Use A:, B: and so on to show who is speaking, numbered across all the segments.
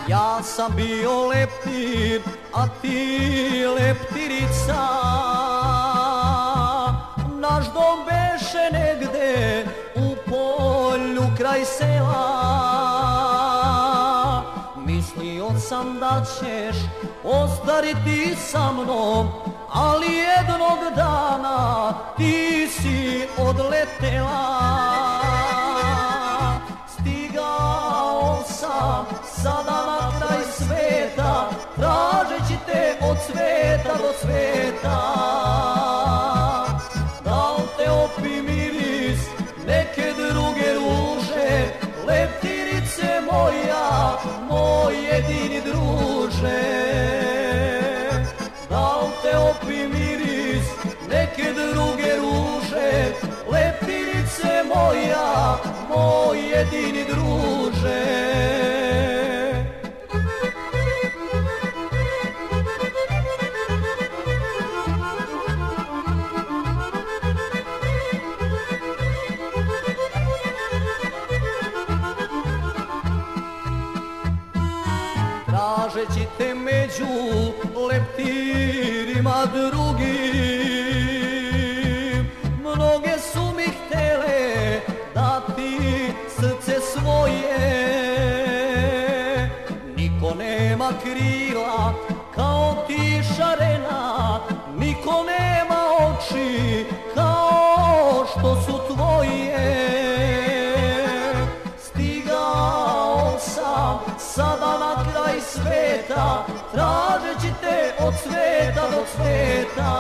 A: Ja sam bio leptir, a ti leptirica. Naš dom beše negde u polju kraj sela. Mislio sam da ćeš ostariti sa mnom, ali jednog dana ti si odletela. Stigao sam sada na kraj sveta, tražeći te od sveta do sveta. Da li te opi miris neke druge ruže, leptirice moja, moj jedini druže? Da li te opi miris neke druge ruže, leptirice moja, moj jedini druže? Tražeći te među leptirima drugim, mnoge su mi htele dati srce svoje. Niko nema krila kao ti šarena, niko nema oči kao što su tvoje. Stigao sam sada na kraj sveta, tražeći te od sveta do sveta.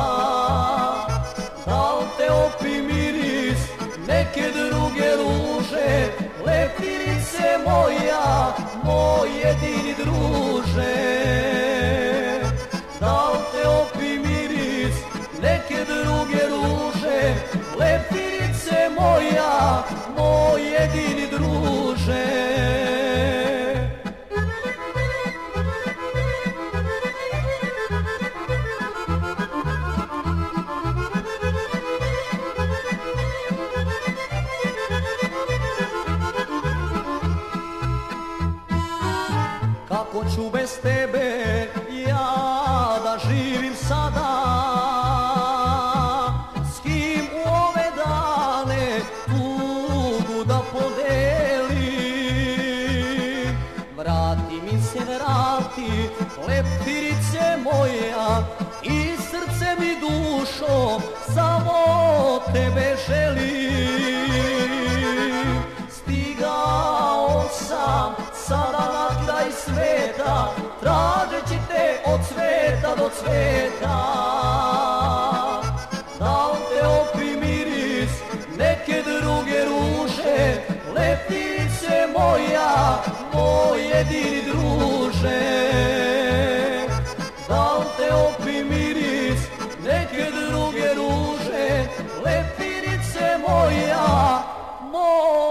A: Da li te opi miris neke druge ruže, leptirice moja, moj jedini druže? Da li te opi miris neke druge ruže, leptirice moja, moj jedini druže? Kako ću bez tebe ja da živim sada? S kim u ove dane tugu da podelim? Vrati mi se, vrati, leptirice moja, i srce mi dušo samo tebe želim. Stigao sam sada na kraj sveta, tražeći te od sveta do sveta. Da li te opi miris neke druge ruže, leptirice moja, moj jedini druže? Da li te opi miris neke druge ruže, leptirice moja, moj